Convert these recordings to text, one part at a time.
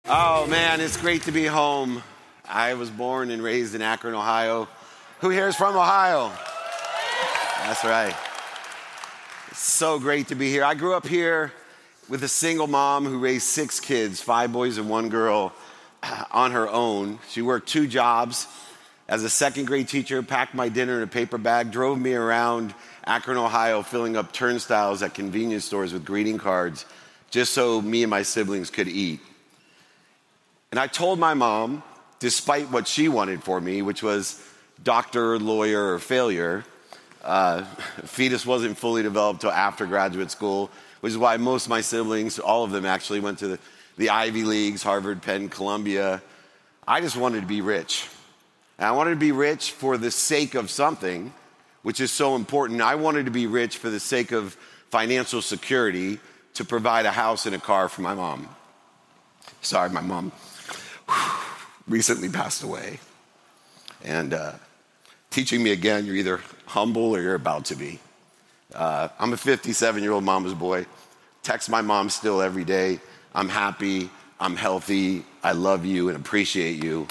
Oh man, it's great to be home. I was born and raised in Akron, Ohio. Who here is from Ohio? That's right. It's so great to be here. I grew up here with a single mom who raised 6 kids, 5 boys and 1 girl, on her own. She worked 2 jobs. As a 2nd grade teacher, packed my dinner in a paper bag, drove me around Akron, Ohio, filling up turnstiles at convenience stores with greeting cards just so me and my siblings could eat. And I told my mom, despite what she wanted for me, which was doctor, lawyer, or failure, fetus wasn't fully developed till after graduate school, which is why most of my siblings, all of them actually, went to the Ivy Leagues, Harvard, Penn, Columbia. I just wanted to be rich. And I wanted to be rich for the sake of something, which is so important. I wanted to be rich for the sake of financial security to provide a house and a car for my mom. Sorry, my mom recently passed away. And teaching me again, you're either humble or you're about to be. I'm a 57-year-old mama's boy. Text my mom still every day. I'm happy, I'm healthy, I love you and appreciate you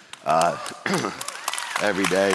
every day.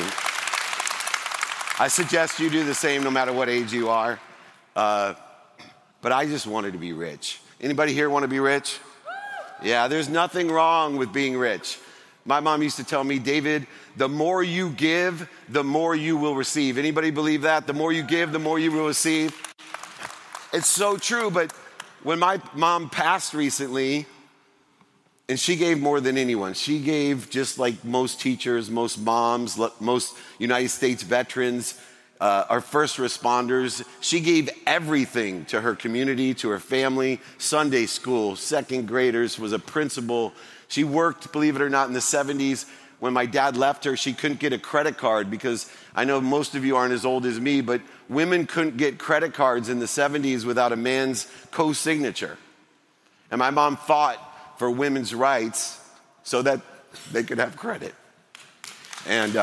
I suggest you do the same no matter what age you are. But I just wanted to be rich. Anybody here want to be rich? Yeah, there's nothing wrong with being rich. My mom used to tell me, David, the more you give, the more you will receive. Anybody believe that? The more you give, the more you will receive. It's so true, but when my mom passed recently, and she gave more than anyone. She gave just like most teachers, most moms, most United States veterans, our first responders. She gave everything to her community, to her family, Sunday school, 2nd graders, was a principal. She worked, believe it or not, in the 70s. When my dad left her, she couldn't get a credit card because I know most of you aren't as old as me, but women couldn't get credit cards in the 70s without a man's co-signature. And my mom fought for women's rights so that they could have credit. And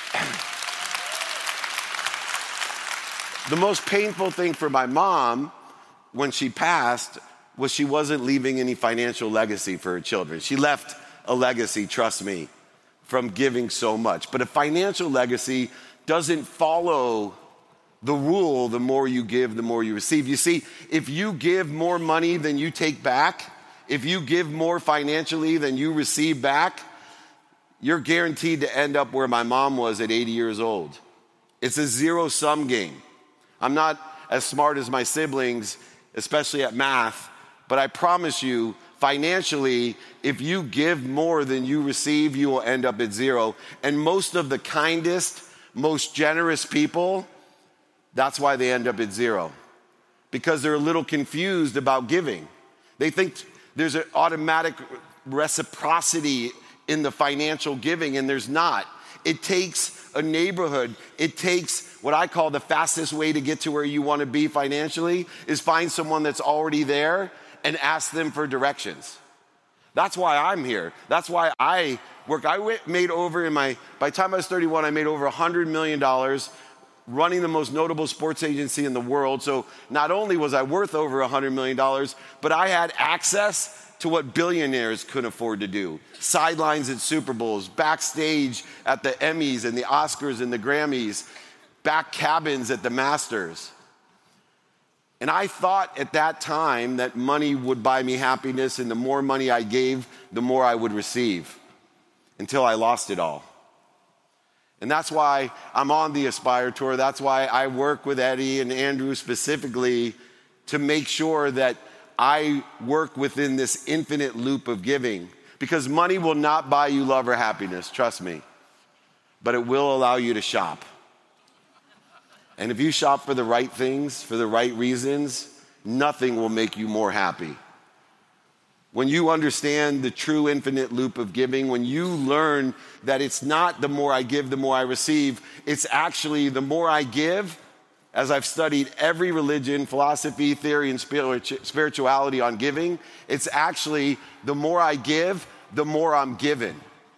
the most painful thing for my mom when she passed was she wasn't leaving any financial legacy for her children. She left a legacy, trust me, from giving so much. But a financial legacy doesn't follow the rule, the more you give, the more you receive. You see, if you give more money than you take back, if you give more financially than you receive back, you're guaranteed to end up where my mom was at 80 years old. It's a zero-sum game. I'm not as smart as my siblings, especially at math, but I promise you, financially, if you give more than you receive, you will end up at zero. And most of the kindest, most generous people, that's why they end up at zero. Because they're a little confused about giving. They think there's an automatic reciprocity in the financial giving, and there's not. It takes a neighborhood. It takes what I call the fastest way to get to where you want to be financially is find someone that's already there and ask them for directions. That's why I'm here. That's why I work. Made over by the time I was 31, I made over $100 million running the most notable sports agency in the world. So not only was I worth over $100 million, but I had access to what billionaires couldn't afford to do. Sidelines at Super Bowls, backstage at the Emmys and the Oscars and the Grammys, back cabins at the Masters. And I thought at that time that money would buy me happiness, and the more money I gave, the more I would receive, until I lost it all. And that's why I'm on the Aspire Tour. That's why I work with Eddie and Andrew specifically to make sure that I work within this infinite loop of giving. Because money will not buy you love or happiness, trust me. But it will allow you to shop. And if you shop for the right things, for the right reasons, nothing will make you more happy. When you understand the true infinite loop of giving, when you learn that it's not the more I give, the more I receive, it's actually the more I give, as I've studied every religion, philosophy, theory, and spirituality on giving, it's actually the more I give, the more I'm given.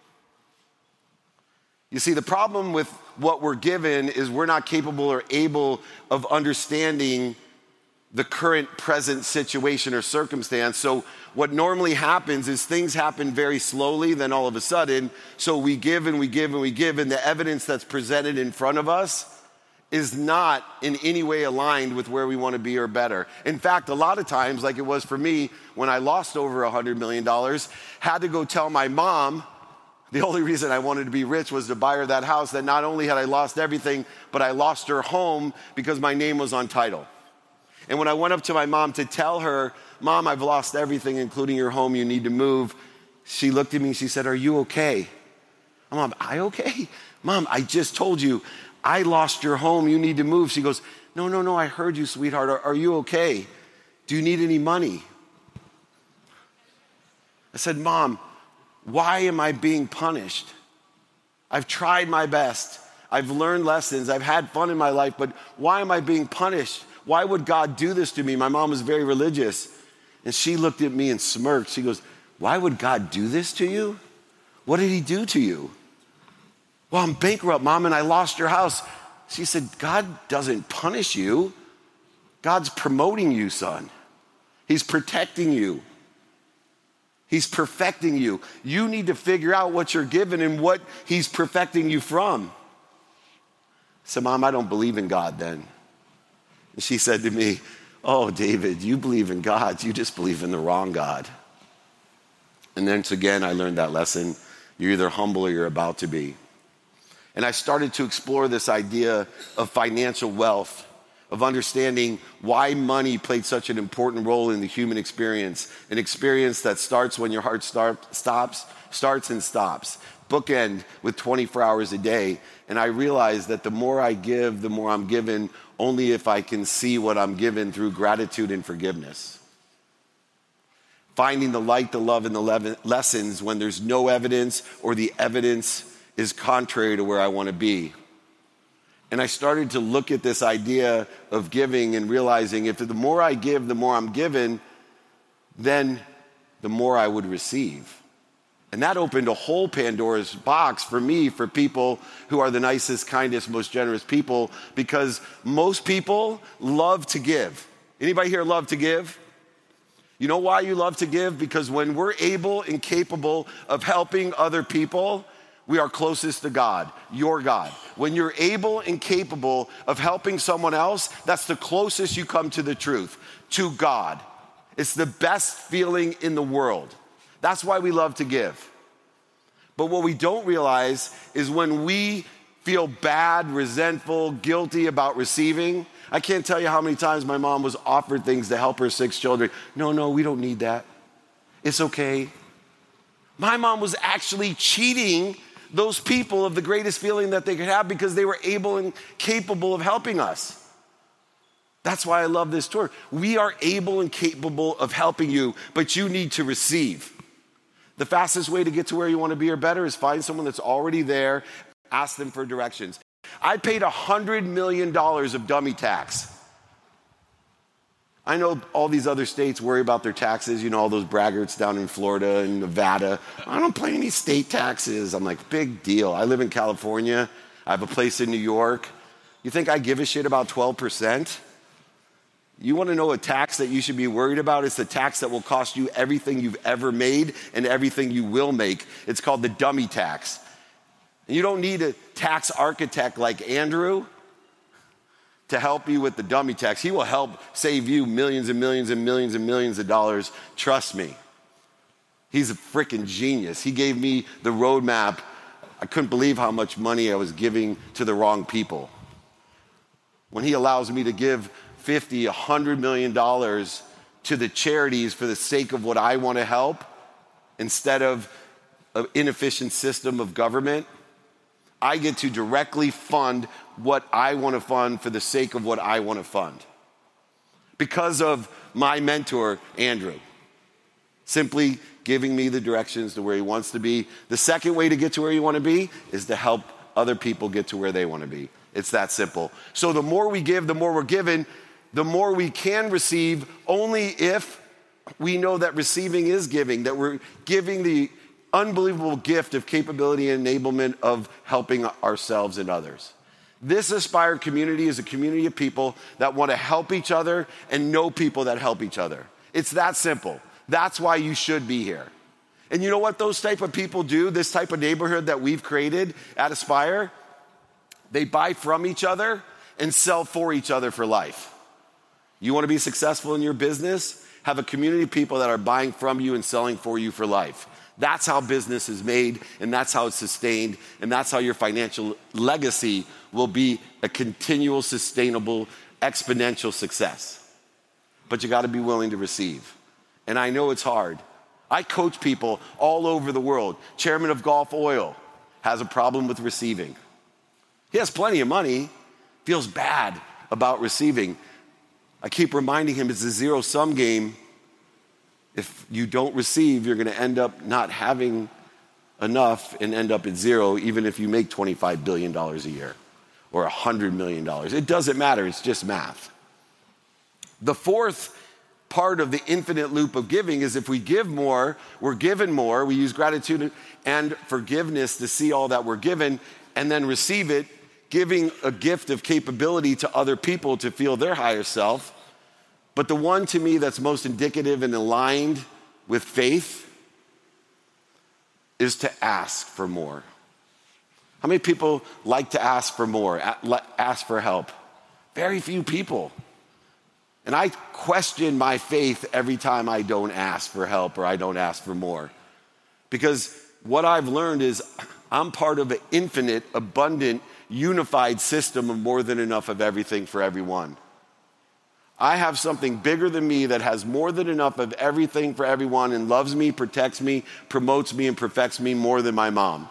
You see, the problem with what we're given is we're not capable or able of understanding the current present situation or circumstance. So what normally happens is things happen very slowly, then all of a sudden, so we give and we give and we give, and the evidence that's presented in front of us is not in any way aligned with where we want to be or better. In fact, a lot of times, like it was for me when I lost over $100 million, had to go tell my mom the only reason I wanted to be rich was to buy her that house, that not only had I lost everything, but I lost her home because my name was on title. And when I went up to my mom to tell her, Mom, I've lost everything, including your home, you need to move, she looked at me and she said, are you okay? Mom, I okay? Mom, I just told you, I lost your home, you need to move. She goes, no, I heard you, sweetheart. Are you okay? Do you need any money? I said, Mom, why am I being punished? I've tried my best. I've learned lessons. I've had fun in my life, but why am I being punished? Why would God do this to me? My mom was very religious. And she looked at me and smirked. She goes, why would God do this to you? What did he do to you? Well, I'm bankrupt, Mom, and I lost your house. She said, God doesn't punish you. God's promoting you, son. He's protecting you. He's perfecting you. You need to figure out what you're given and what he's perfecting you from. I said, Mom, I don't believe in God then. And she said to me, oh, David, you believe in God. You just believe in the wrong God. And then again, I learned that lesson. You're either humble or you're about to be. And I started to explore this idea of financial wealth, of understanding why money played such an important role in the human experience, an experience that starts when your heart starts and stops. Bookend with 24 hours a day. And I realized that the more I give, the more I'm given, only if I can see what I'm given through gratitude and forgiveness. Finding the light, the love, and the lessons when there's no evidence or the evidence is contrary to where I want to be. And I started to look at this idea of giving and realizing if the more I give, the more I'm given, then the more I would receive. And that opened a whole Pandora's box for me, for people who are the nicest, kindest, most generous people, because most people love to give. Anybody here love to give? You know why you love to give? Because when we're able and capable of helping other people, we are closest to God, your God. When you're able and capable of helping someone else, that's the closest you come to the truth, to God. It's the best feeling in the world. That's why we love to give. But what we don't realize is when we feel bad, resentful, guilty about receiving. I can't tell you how many times my mom was offered things to help her 6 children. No, we don't need that. It's okay. My mom was actually cheating those people of the greatest feeling that they could have because they were able and capable of helping us. That's why I love this tour. We are able and capable of helping you, but you need to receive. The fastest way to get to where you want to be or better is find someone that's already there, ask them for directions. I paid $100 million of dummy tax. I know all these other states worry about their taxes, all those braggarts down in Florida and Nevada. I don't pay any state taxes. I'm like, big deal. I live in California. I have a place in New York. You think I give a shit about 12%? You want to know a tax that you should be worried about? It's the tax that will cost you everything you've ever made and everything you will make. It's called the dummy tax. And you don't need a tax architect like Andrew to help you with the dummy tax. He will help save you millions and millions and millions and millions of dollars. Trust me. He's a freaking genius. He gave me the roadmap. I couldn't believe how much money I was giving to the wrong people. When he allows me to give $50, $100 million to the charities for the sake of what I want to help instead of an inefficient system of government, I get to directly fund what I want to fund for the sake of what I want to fund. Because of my mentor, Andrew, simply giving me the directions to where he wants to be. The second way to get to where you want to be is to help other people get to where they want to be. It's that simple. So the more we give, the more we're given, the more we can receive, only if we know that receiving is giving, that we're giving the unbelievable gift of capability and enablement of helping ourselves and others. This Aspire community is a community of people that want to help each other and know people that help each other. It's that simple. That's why you should be here. And you know what those type of people do, this type of neighborhood that we've created at Aspire? They buy from each other and sell for each other for life. You want to be successful in your business? Have a community of people that are buying from you and selling for you for life. That's how business is made, and that's how it's sustained, and that's how your financial legacy will be a continual, sustainable, exponential success. But you got to be willing to receive. And I know it's hard. I coach people all over the world. Chairman of Gulf Oil has a problem with receiving. He has plenty of money, feels bad about receiving. I keep reminding him it's a zero-sum game. If you don't receive, you're going to end up not having enough and end up at zero, even if you make $25 billion a year or $100 million. It doesn't matter. It's just math. The fourth part of the infinite loop of giving is if we give more, we're given more. We use gratitude and forgiveness to see all that we're given and then receive it, giving a gift of capability to other people to feel their higher self. But the one to me that's most indicative and aligned with faith is to ask for more. How many people like to ask for more, ask for help? Very few people. And I question my faith every time I don't ask for help or I don't ask for more. Because what I've learned is I'm part of an infinite, abundant, unified system of more than enough of everything for everyone. I have something bigger than me that has more than enough of everything for everyone and loves me, protects me, promotes me, and perfects me more than my mom.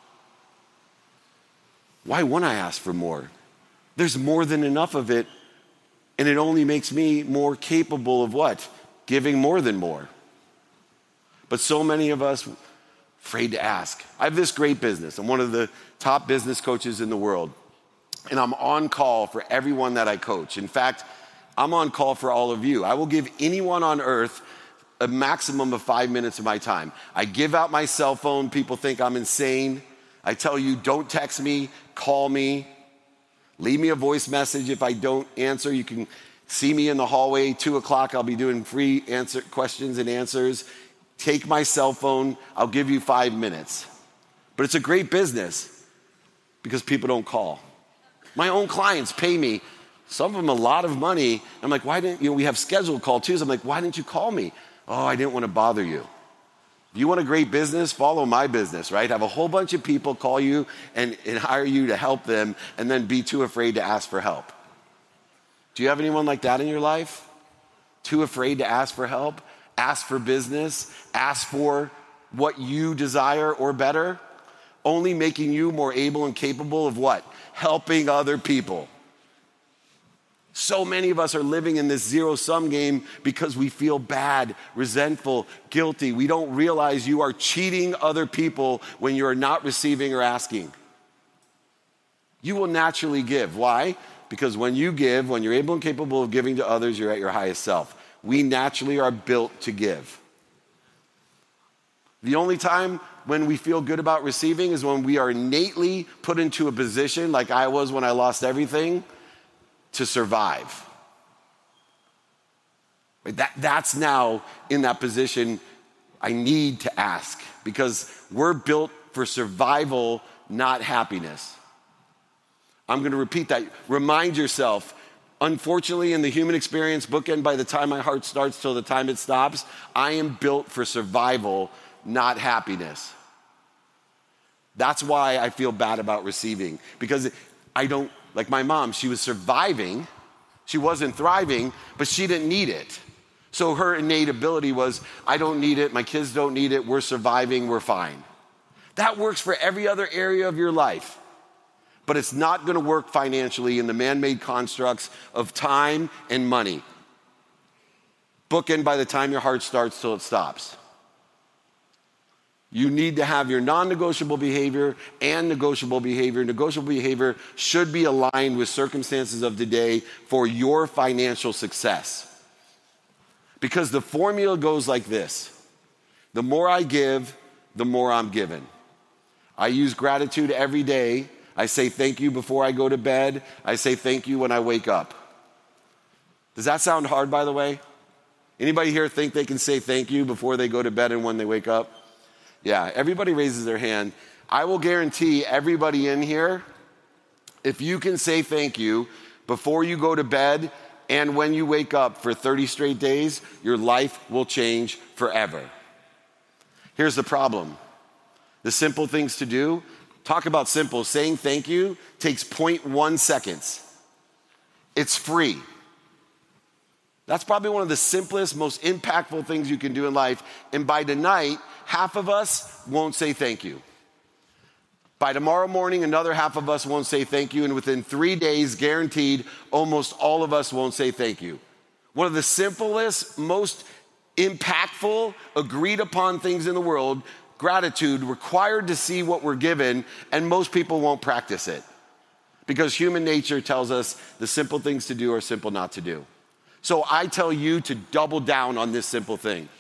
Why wouldn't I ask for more? There's more than enough of it, and it only makes me more capable of what? Giving more than more. But so many of us afraid to ask. I have this great business. I'm one of the top business coaches in the world, and I'm on call for everyone that I coach. In fact, I'm on call for all of you. I will give anyone on earth a maximum of 5 minutes of my time. I give out my cell phone. People think I'm insane. I tell you, don't text me, call me, leave me a voice message. If I don't answer, you can see me in the hallway, 2:00. I'll be doing free questions and answers. Take my cell phone. I'll give you 5 minutes. But it's a great business because people don't call. My own clients pay me, some of them a lot of money. I'm like, why didn't you? We have scheduled call Tuesdays. I'm like, why didn't you call me? Oh, I didn't want to bother you. If you want a great business, follow my business, right? Have a whole bunch of people call you and hire you to help them and then be too afraid to ask for help. Do you have anyone like that in your life? Too afraid to ask for help? Ask for business? Ask for what you desire or better? Only making you more able and capable of what? Helping other people. So many of us are living in this zero-sum game because we feel bad, resentful, guilty. We don't realize you are cheating other people when you are not receiving or asking. You will naturally give. Why? Because when you give, when you're able and capable of giving to others, you're at your highest self. We naturally are built to give. The only time when we feel good about receiving is when we are innately put into a position, like I was when I lost everything, to survive. That's now in that position. I need to ask because we're built for survival, not happiness. I'm going to repeat that. Remind yourself, unfortunately, in the human experience, bookend by the time my heart starts till the time it stops, I am built for survival, not happiness. That's why I feel bad about receiving, because I don't, like my mom, she was surviving, she wasn't thriving, but she didn't need it. So her innate ability was, I don't need it, my kids don't need it, we're surviving, we're fine. That works for every other area of your life, but it's not gonna work financially in the man-made constructs of time and money. Bookend by the time your heart starts till it stops. You need to have your non-negotiable behavior and negotiable behavior. Negotiable behavior should be aligned with circumstances of today for your financial success. Because the formula goes like this. The more I give, the more I'm given. I use gratitude every day. I say thank you before I go to bed. I say thank you when I wake up. Does that sound hard, by the way? Anybody here think they can say thank you before they go to bed and when they wake up? Yeah, everybody raises their hand. I will guarantee everybody in here, if you can say thank you before you go to bed and when you wake up for 30 straight days, your life will change forever. Here's the problem. The simple things to do, talk about simple. Saying thank you takes 0.1 seconds. It's free. That's probably one of the simplest, most impactful things you can do in life. And by tonight, half of us won't say thank you. By tomorrow morning, another half of us won't say thank you. And within 3 days, guaranteed, almost all of us won't say thank you. One of the simplest, most impactful, agreed upon things in the world, gratitude, required to see what we're given, and most people won't practice it. Because human nature tells us the simple things to do are simple not to do. So I tell you to double down on this simple thing.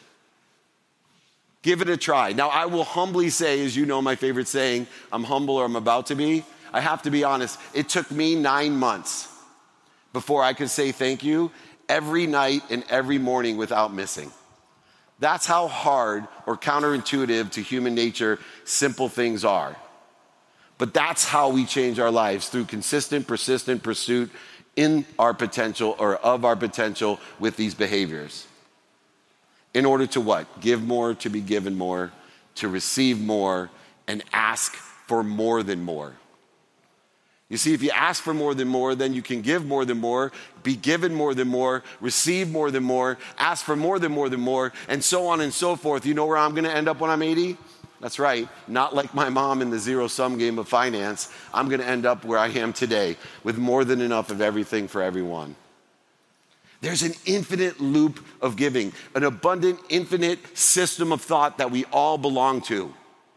Give it a try. Now, I will humbly say, as you know my favorite saying, I'm humble or I'm about to be. I have to be honest. It took me 9 months before I could say thank you every night and every morning without missing. That's how hard or counterintuitive to human nature simple things are. But that's how we change our lives, through consistent, persistent pursuit in our potential or of our potential with these behaviors. In order to what? Give more, to be given more, to receive more, and ask for more than more. You see, if you ask for more than more, then you can give more than more, be given more than more, receive more than more, ask for more than more, and so on and so forth. You know where I'm going to end up when I'm 80? That's right, not like my mom in the zero-sum game of finance. I'm going to end up where I am today, with more than enough of everything for everyone. There's an infinite loop of giving, an abundant, infinite system of thought that we all belong to.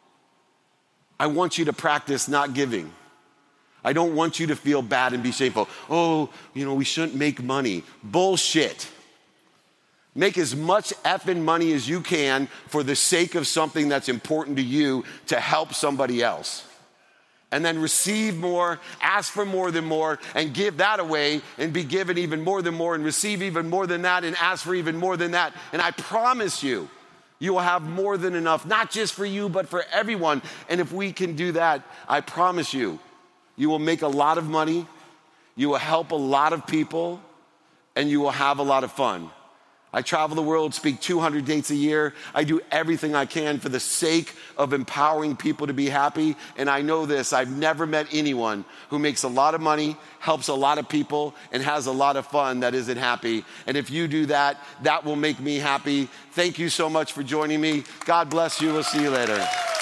I want you to practice not giving. I don't want you to feel bad and be shameful. Oh, we shouldn't make money. Bullshit. Make as much effing money as you can for the sake of something that's important to you, to help somebody else. And then receive more, ask for more than more, and give that away, and be given even more than more, and receive even more than that, and ask for even more than that. And I promise you, you will have more than enough, not just for you, but for everyone. And if we can do that, I promise you, you will make a lot of money, you will help a lot of people, and you will have a lot of fun. I travel the world, speak 200 dates a year. I do everything I can for the sake of empowering people to be happy. And I know this, I've never met anyone who makes a lot of money, helps a lot of people, and has a lot of fun that isn't happy. And if you do that, that will make me happy. Thank you so much for joining me. God bless you. We'll see you later.